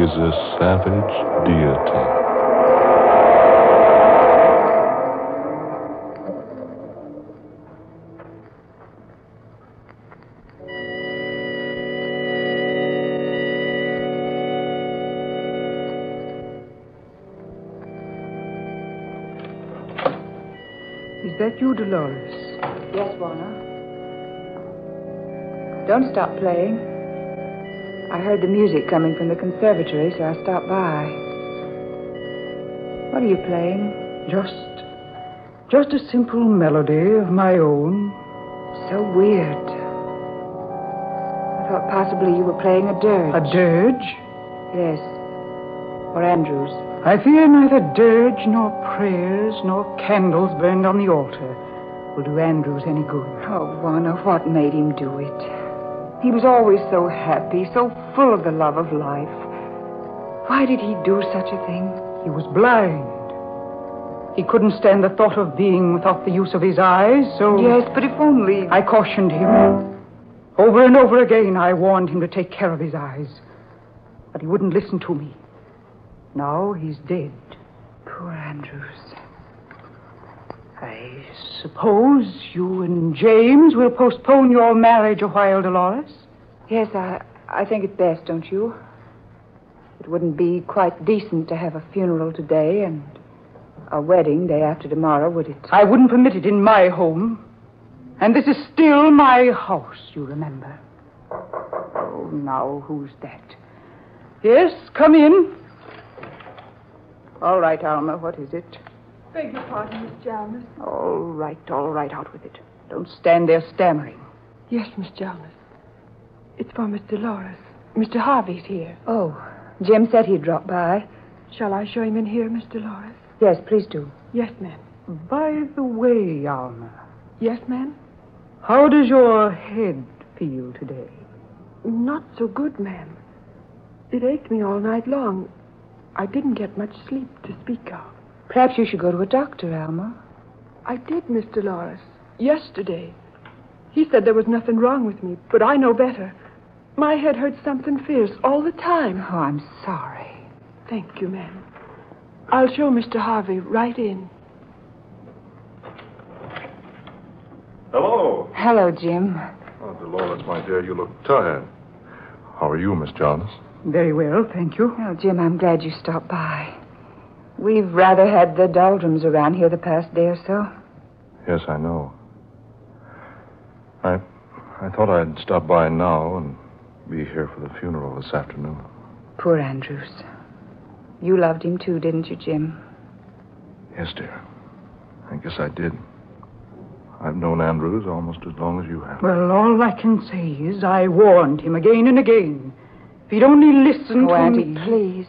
is a savage deity. Is that you, Dolores? Yes, Warner. Don't stop playing. I heard the music coming from the conservatory, so I stopped by. What are you playing? Just a simple melody of my own. So weird. I thought possibly you were playing a dirge. A dirge? Yes. Or Andrews. I fear neither dirge nor prayers nor candles burned on the altar will do Andrews any good. Oh, Warner, what made him do it? He was always so happy, so full of the love of life. Why did he do such a thing? He was blind. He couldn't stand the thought of being without the use of his eyes, so... Yes, but if only... I cautioned him. Over and over again, I warned him to take care of his eyes. But he wouldn't listen to me. Now he's dead. Poor Andrews. I suppose you and James will postpone your marriage a while, Dolores? Yes, I think it's best, don't you? It wouldn't be quite decent to have a funeral today and a wedding day after tomorrow, would it? I wouldn't permit it in my home. And this is still my house, you remember. Oh, now, who's that? Yes, come in. All right, Alma, what is it? Beg your pardon, Miss Jarmus. All right, out with it. Don't stand there stammering. Yes, Miss Jarmus. It's for Miss Dolores. Mr. Harvey's here. Oh, Jim said he'd drop by. Shall I show him in here, Miss Dolores? Yes, please do. Yes, ma'am. By the way, Alma. Yes, ma'am? How does your head feel today? Not so good, ma'am. It ached me all night long. I didn't get much sleep to speak of. Perhaps you should go to a doctor, Alma. I did, Miss Dolores. Yesterday. He said there was nothing wrong with me, but I know better. My head hurt something fierce all the time. Oh, I'm sorry. Thank you, ma'am. I'll show Mr. Harvey right in. Hello. Hello, Jim. Oh, Dolores, my dear, you look tired. How are you, Miss Jarmus? Very well, thank you. Oh, Jim, I'm glad you stopped by. We've rather had the doldrums around here the past day or so. Yes, I know. I thought I'd stop by now and be here for the funeral this afternoon. Poor Andrews. You loved him too, didn't you, Jim? Yes, dear. I guess I did. I've known Andrews almost as long as you have. Well, all I can say is I warned him again and again. If he'd only listened to Auntie, me... please.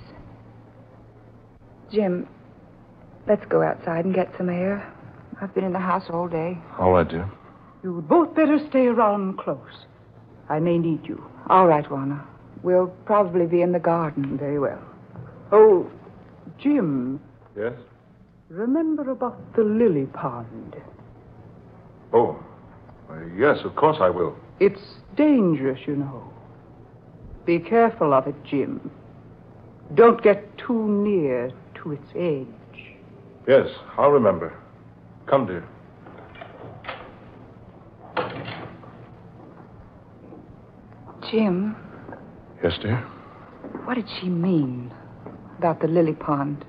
Jim, let's go outside and get some air. I've been in the house all day. All right, dear. You'd both better stay around close. I may need you. All right, Warner. We'll probably be in the garden. Very well. Oh, Jim. Yes? Remember about the lily pond. Oh, yes, of course I will. It's dangerous, you know. Be careful of it, Jim. Don't get too near to its edge. Yes, I'll remember. Come, dear. Jim, Yes, dear? what did she mean about the lily pond?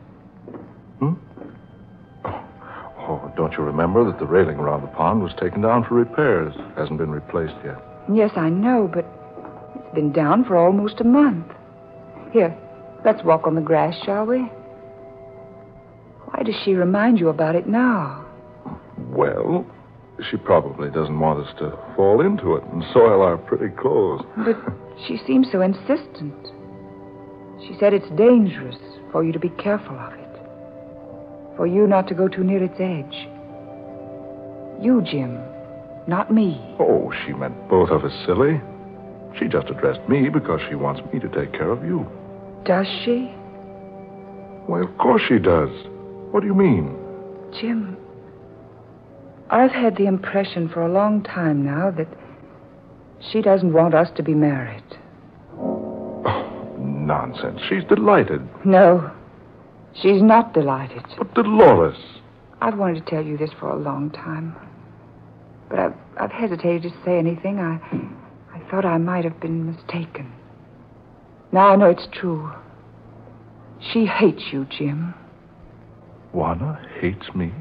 Oh, don't you remember that the railing around the pond was taken down for repairs? Hasn't been replaced yet. Yes, I know, but it's been down for almost a month. Here, let's walk on the grass, shall we? Why does she remind you about it now? Well, she probably doesn't want us to fall into it and soil our pretty clothes. But she seems so insistent. She said it's dangerous for you to be careful of it. For you not to go too near its edge. You, Jim, not me. Oh, she meant both of us, silly. She just addressed me because she wants me to take care of you. Does she? Why, of course she does. What do you mean? Jim, I've had the impression for a long time now that she doesn't want us to be married. Oh, nonsense. She's delighted. No, she's not delighted. But Dolores... I've wanted to tell you this for a long time. But I've hesitated to say anything. I thought I might have been mistaken. Now I know it's true. She hates you, Jim. Juana hates me?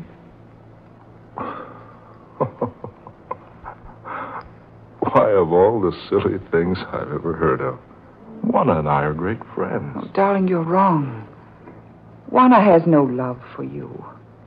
Why, of all the silly things I've ever heard of, Juana and I are great friends. Oh, darling, you're wrong. Juana has no love for you.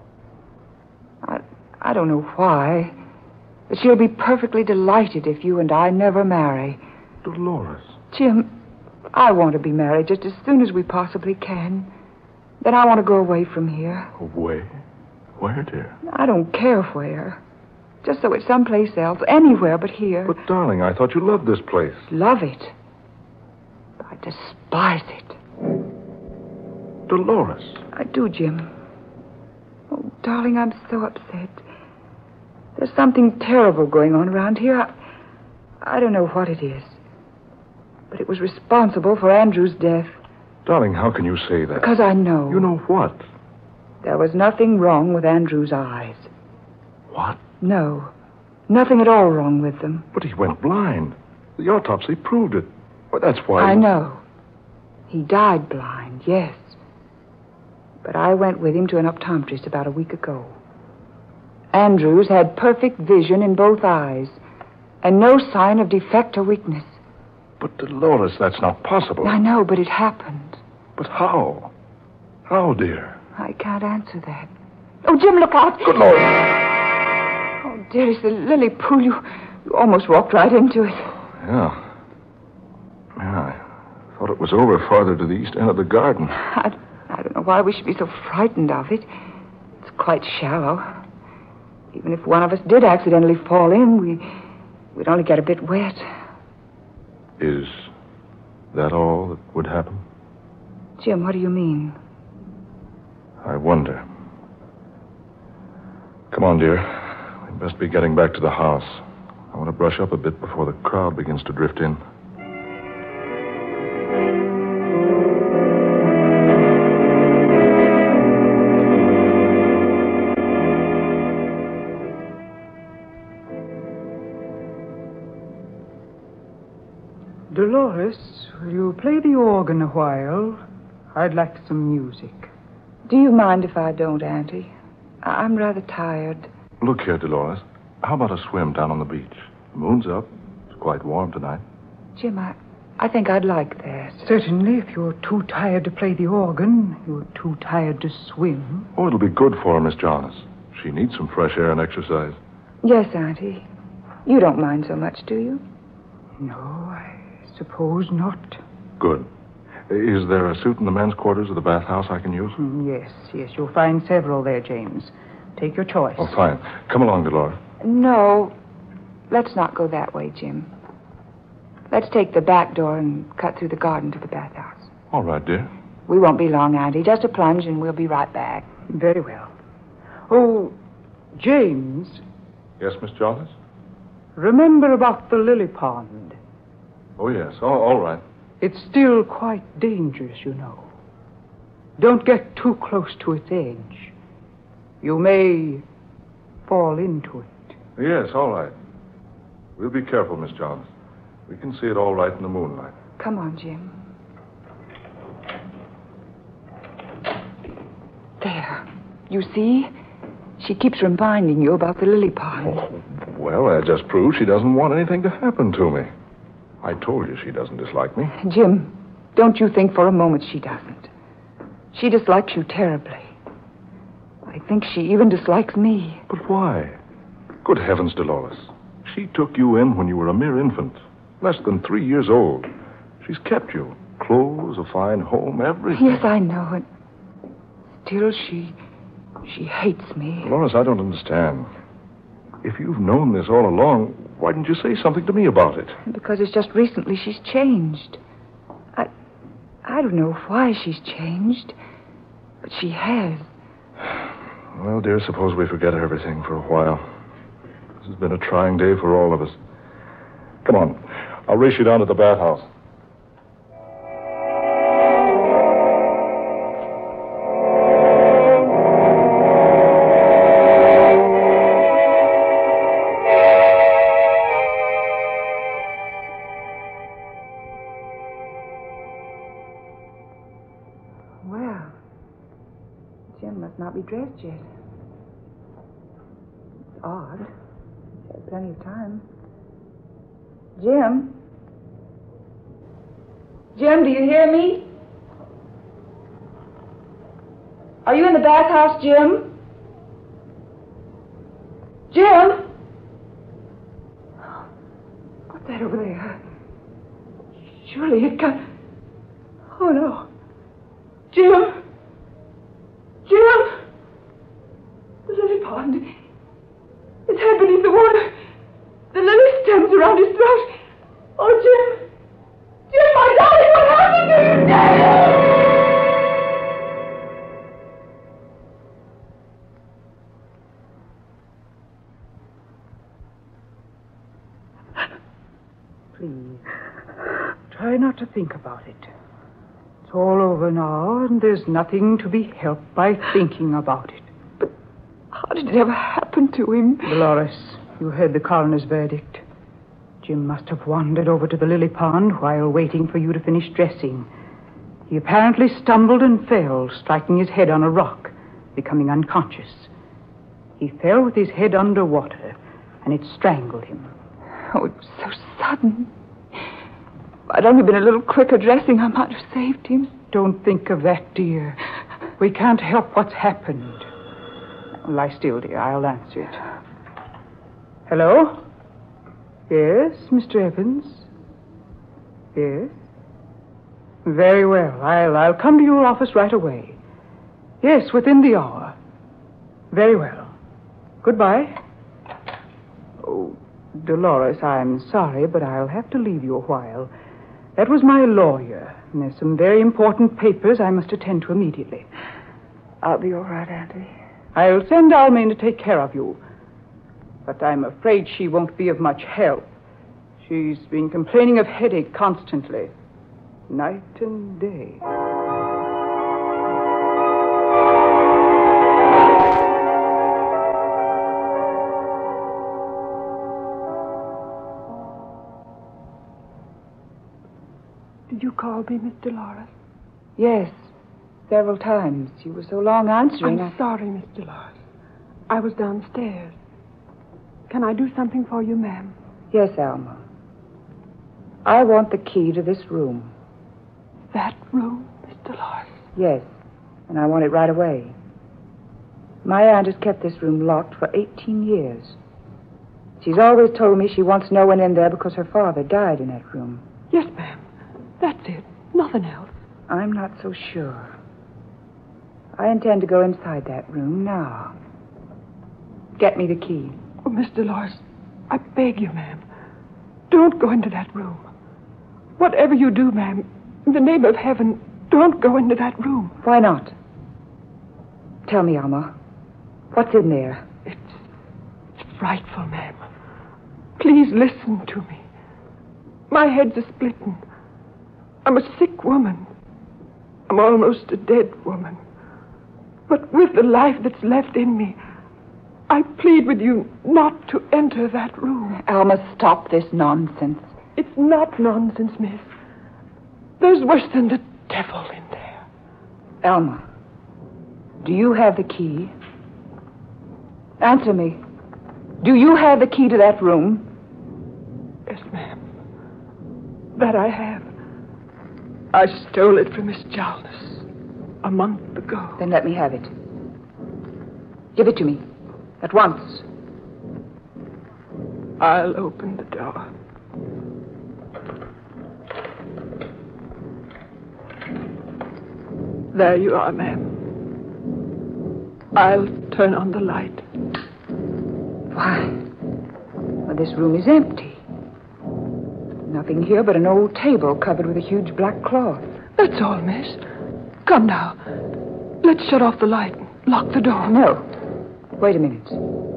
I don't know why, but she'll be perfectly delighted if you and I never marry. Dolores. Jim, I want to be married just as soon as we possibly can. Then I want to go away from here. Away? Where, dear? I don't care where. Just so it's someplace else, anywhere but here. But, darling, I thought you loved this place. Love it. I despise it. Dolores. I do, Jim. Oh, darling, I'm so upset. There's something terrible going on around here. I don't know what it is. But it was responsible for Andrew's death. Darling, how can you say that? Because I know. You know what? There was nothing wrong with Andrew's eyes. What? No. Nothing at all wrong with them. But he went blind. The autopsy proved it. Well, that's why... I know. He died blind, yes. But I went with him to an optometrist about a week ago. Andrews had perfect vision in both eyes, and no sign of defect or weakness. But, Dolores, that's not possible. I know, but it happened. But how? How, dear? I can't answer that. Oh, Jim, look out! Good Lord! Oh, dearest, the lily pool. You almost walked right into it. Yeah, I thought it was over farther to the east end of the garden. I don't know why we should be so frightened of it. It's quite shallow. Even if one of us did accidentally fall in, we'd only get a bit wet. Is that all that would happen? Jim, what do you mean? I wonder. Come on, dear. We best be getting back to the house. I want to brush up a bit before the crowd begins to drift in. Dolores, will you play the organ a while? I'd like some music. Do you mind if I don't, Auntie? I'm rather tired. Look here, Dolores. How about a swim down on the beach? The moon's up. It's quite warm tonight. Jim, I think I'd like that. Certainly, if you're too tired to play the organ, you're too tired to swim. Oh, it'll be good for her, Miss Jonas. She needs some fresh air and exercise. Yes, Auntie. You don't mind so much, do you? No, I suppose not. Good. Is there a suit in the men's quarters of the bathhouse I can use? Yes, you'll find several there, James. Take your choice. Oh, fine. Come along, Dolores. No, let's not go that way, Jim. Let's take the back door and cut through the garden to the bathhouse. All right, dear. We won't be long, Auntie. Just a plunge and we'll be right back. Very well. Oh, James, Yes, Miss Jonas? remember about the lily pond. Oh, yes. Oh, all right. It's still quite dangerous, you know. Don't get too close to its edge. You may fall into it. Yes, all right. We'll be careful, Miss Jonas. We can see it all right in the moonlight. Come on, Jim. There. You see? She keeps reminding you about the lily pond. Oh, well, that just proves she doesn't want anything to happen to me. I told you she doesn't dislike me. Jim, don't you think for a moment she doesn't. She dislikes you terribly. I think she even dislikes me. But why? Good heavens, Dolores. She took you in when you were a mere infant, less than 3 years old. She's kept you. Clothes, a fine home, everything. Yes, I know it. Still, she hates me. Dolores, I don't understand. If you've known this all along, why didn't you say something to me about it? Because it's just recently she's changed. I don't know why she's changed, but she has. Well, dear, suppose we forget everything for a while. This has been a trying day for all of us. Come on. I'll race you down to the bathhouse. yet. It's odd. She had plenty of time. Jim? Jim, do you hear me? Are you in the bathhouse, Jim? Jim? What's that over there? Surely it can't... Oh, no. Jim? Jim? The lily pond. His head beneath the water. The lily stems around his throat. Oh, Jim. Jim, my darling, what happened to you, Daddy? Please, try not to think about it. It's all over now, and there's nothing to be helped by thinking about it. But how did it ever happen to him? Dolores, you heard the coroner's verdict. Jim must have wandered over to the lily pond while waiting for you to finish dressing. He apparently stumbled and fell, striking his head on a rock, becoming unconscious. He fell with his head under water, and it strangled him. Oh, it was so sudden. If I'd only been a little quicker dressing, I might have saved him. Don't think of that, dear. We can't help what's happened. Lie still, dear. I'll answer it. Hello? Yes, Mr. Evans? Yes? Very well. I'll come to your office right away. Yes, within the hour. Very well. Goodbye. Oh, Dolores, I'm sorry, but I'll have to leave you a while. That was my lawyer, and there's some very important papers I must attend to immediately. I'll be all right, Auntie. I'll send Almain to take care of you. But I'm afraid she won't be of much help. She's been complaining of headache constantly, night and day. Did you call me, Miss Dolores? Yes, several times. You were so long answering. I'm sorry, Miss Dolores. I was downstairs. Can I do something for you, ma'am? Yes, Alma. I want the key to this room. That room, Miss Dolores? Yes, and I want it right away. My aunt has kept this room locked for 18 years. She's always told me she wants no one in there because her father died in that room. Yes, ma'am. That's it. Nothing else. I'm not so sure. I intend to go inside that room now. Get me the key. Oh, Miss Dolores, I beg you, ma'am. Don't go into that room. Whatever you do, ma'am, in the name of heaven, don't go into that room. Why not? Tell me, Alma. What's in there? It's frightful, ma'am. Please listen to me. My head's a-splitting. I'm a sick woman. I'm almost a dead woman. But with the life that's left in me, I plead with you not to enter that room. Alma, stop this nonsense. It's not nonsense, miss. There's worse than the devil in there. Alma, do you have the key? Answer me. Do you have the key to that room? Yes, ma'am. That I have. I stole it from Miss Jalness a month ago. Then let me have it. Give it to me. At once. I'll open the door. There you are, ma'am. I'll turn on the light. Why? Well, this room is empty. Nothing here but an old table covered with a huge black cloth. That's all, miss. Come now. Let's shut off the light and lock the door. No. Wait a minute.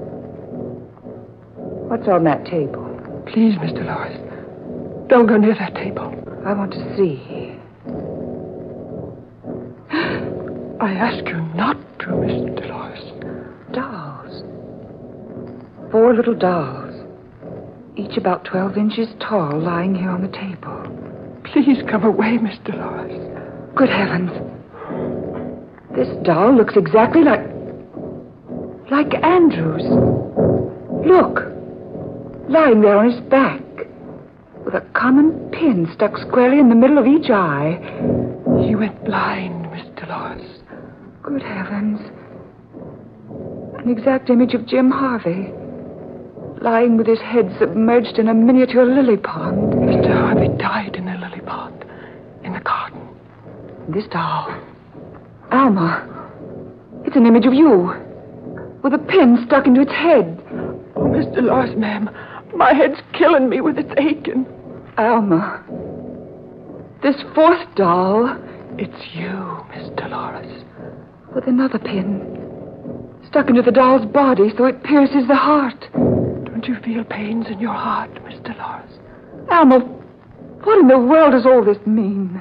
What's on that table? Please, Miss Dolores, don't go near that table. I want to see. I ask you not to, Miss Dolores. Dolls. 4 little dolls. Each about 12 inches tall, lying here on the table. Please come away, Miss Dolores. Good heavens. This doll looks exactly like... Like Andrew's. Look. Lying there on his back. With a common pin stuck squarely in the middle of each eye. He went blind, Miss Dolores. Good heavens. An exact image of Jim Harvey. Lying with his head submerged in a miniature lily pond. Mr. Harvey died in a lily pond. In the garden. This doll. Alma. It's an image of you. With a pin stuck into its head. Oh, Miss Dolores, ma'am. My head's killing me with its aching. Alma. This fourth doll. It's you, Miss Dolores. With another pin. Stuck into the doll's body so it pierces the heart. Don't you feel pains in your heart, Miss Dolores? Alma, what in the world does all this mean?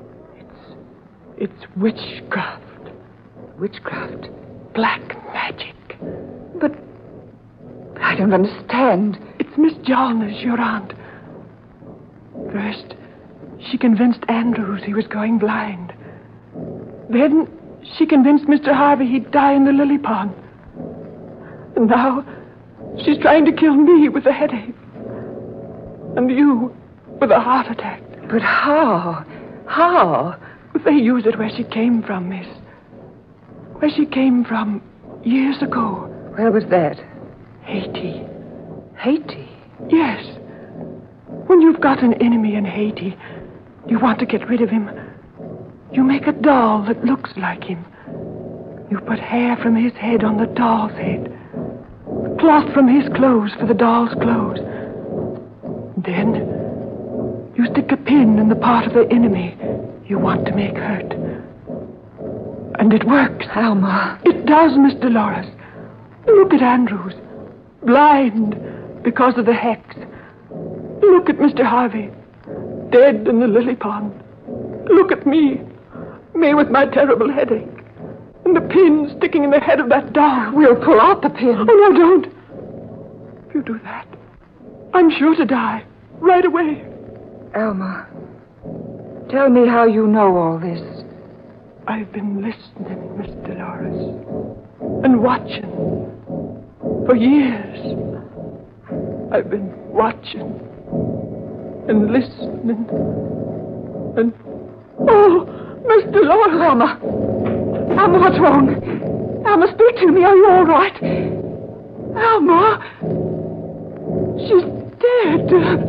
It's witchcraft. Witchcraft? Black magic. But I don't understand. It's Miss Jalners, your aunt. First, she convinced Andrews he was going blind. Then she convinced Mr. Harvey he'd die in the lily pond. And now she's trying to kill me with a headache. And you with a heart attack. But how? How? They use it where she came from, miss. Where she came from years ago. Where was that? Haiti. Haiti? Yes. When you've got an enemy in Haiti, you want to get rid of him. You make a doll that looks like him. You put hair from his head on the doll's head. Cloth from his clothes for the doll's clothes. Then you stick a pin in the part of the enemy you want to make hurt. And it works. Alma. It does, Miss Dolores. Look at Andrews. Blind because of the hex. Look at Mr. Harvey. Dead in the lily pond. Look at me. Me with my terrible headache. And the pin sticking in the head of that doll. We'll pull out the pin. Oh, no, don't. If you do that, I'm sure to die. Right away. Alma, tell me how you know all this. I've been listening, Miss Dolores. And watching. For years. I've been watching. And listening. And... Oh, Miss Dolores! Alma! Alma, what's wrong? Alma, speak to me. Are you all right? Alma! She's dead.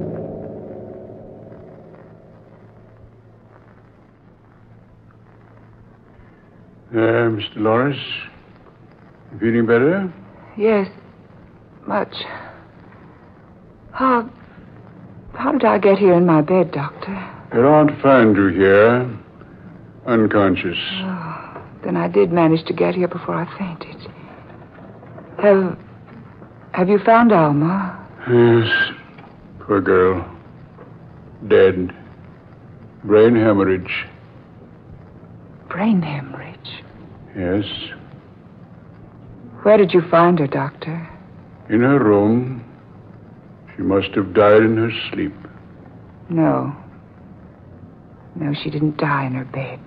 Mr. Lawrence, you feeling better? Yes, much. How did I get here in my bed, Doctor? Your aunt found you here, unconscious. Oh, then I did manage to get here before I fainted. Have you found Alma? Yes, poor girl. Dead. Brain hemorrhage. Brain hemorrhage? Yes. Where did you find her, Doctor? In her room. She must have died in her sleep. No. No, she didn't die in her bed.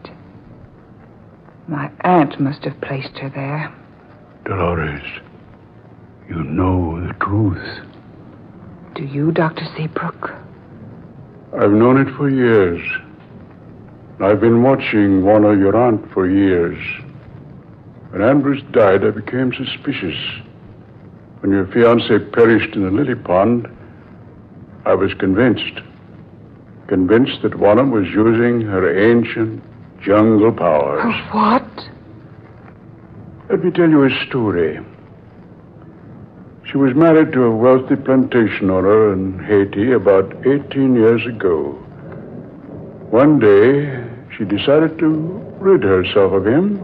My aunt must have placed her there. Dolores, you know the truth. Do you, Dr. Seabrook? I've known it for years. I've been watching Warner, your aunt, for years. When Andrews died, I became suspicious. When your fiancé perished in the lily pond, I was convinced. Convinced that Warner was using her ancient jungle powers. Her what? Let me tell you a story. She was married to a wealthy plantation owner in Haiti about 18 years ago. One day, she decided to rid herself of him.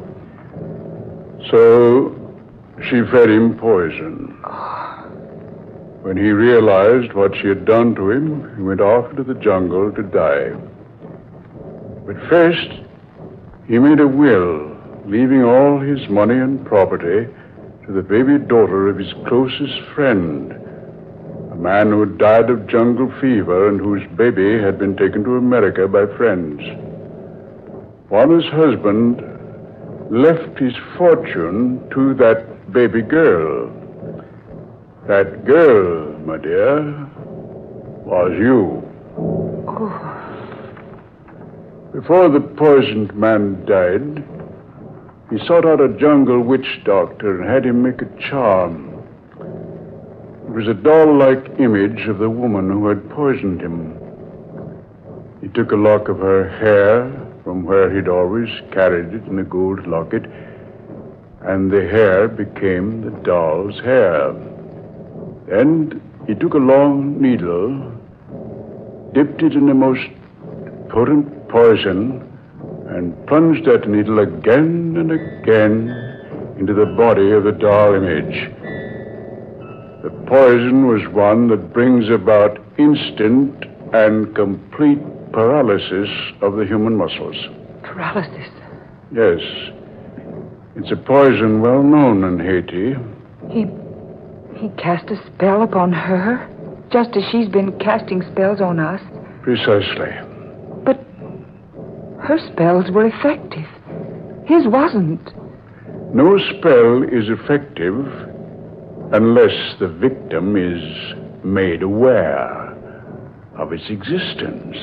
So, she fed him poison. When he realized what she had done to him, he went off into the jungle to die. But first, he made a will, leaving all his money and property to the baby daughter of his closest friend, a man who had died of jungle fever and whose baby had been taken to America by friends. Warner's husband left his fortune to that baby girl. That girl, my dear, was you. Oh, Before the poisoned man died, he sought out a jungle witch doctor and had him make a charm. It was a doll-like image of the woman who had poisoned him. He took a lock of her hair from where he'd always carried it in a gold locket, and the hair became the doll's hair. Then he took a long needle, dipped it in the most potent poison, and plunged that needle again and again into the body of the doll image. The poison was one that brings about instant and complete paralysis of the human muscles. paralysis. Yes. It's a poison well known in Haiti. He cast a spell upon her, just as she's been casting spells on us. Precisely. But her spells were effective. His wasn't. No spell is effective unless the victim is made aware of its existence.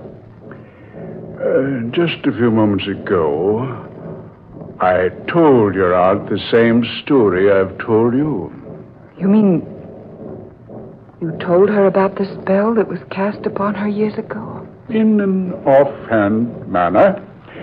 Just a few moments ago, I told your aunt the same story I've told you. You mean you told her about the spell that was cast upon her years ago? In an offhand manner,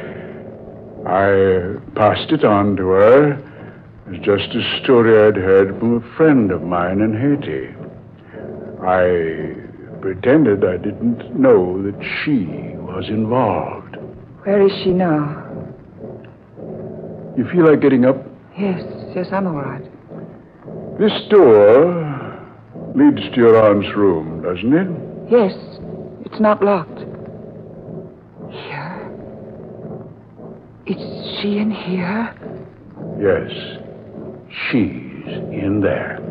I passed it on to her as just a story I'd heard from a friend of mine in Haiti. I pretended I didn't know that she was involved. Where is she now? You feel like getting up? Yes, I'm all right. This door leads to your aunt's room, doesn't it? Yes, it's not locked. Here? Is she in here? Yes, she's in there.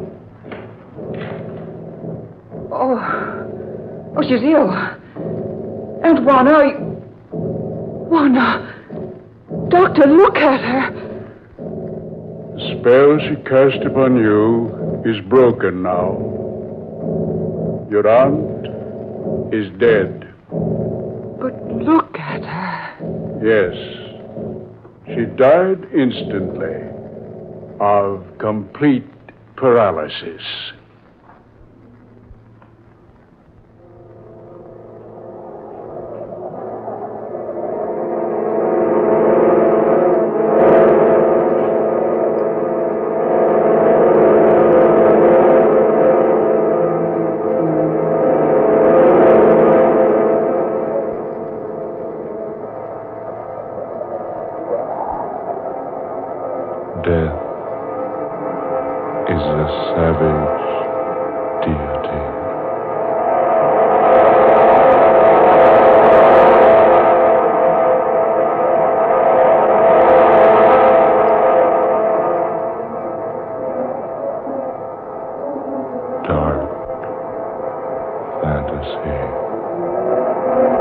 Oh, she's ill. Aunt Juana, Juana. Doctor, look at her. The spell she cast upon you is broken now. Your aunt is dead. But look at her. Yes. She died instantly of complete paralysis. Death is a savage deity. Dark fantasy.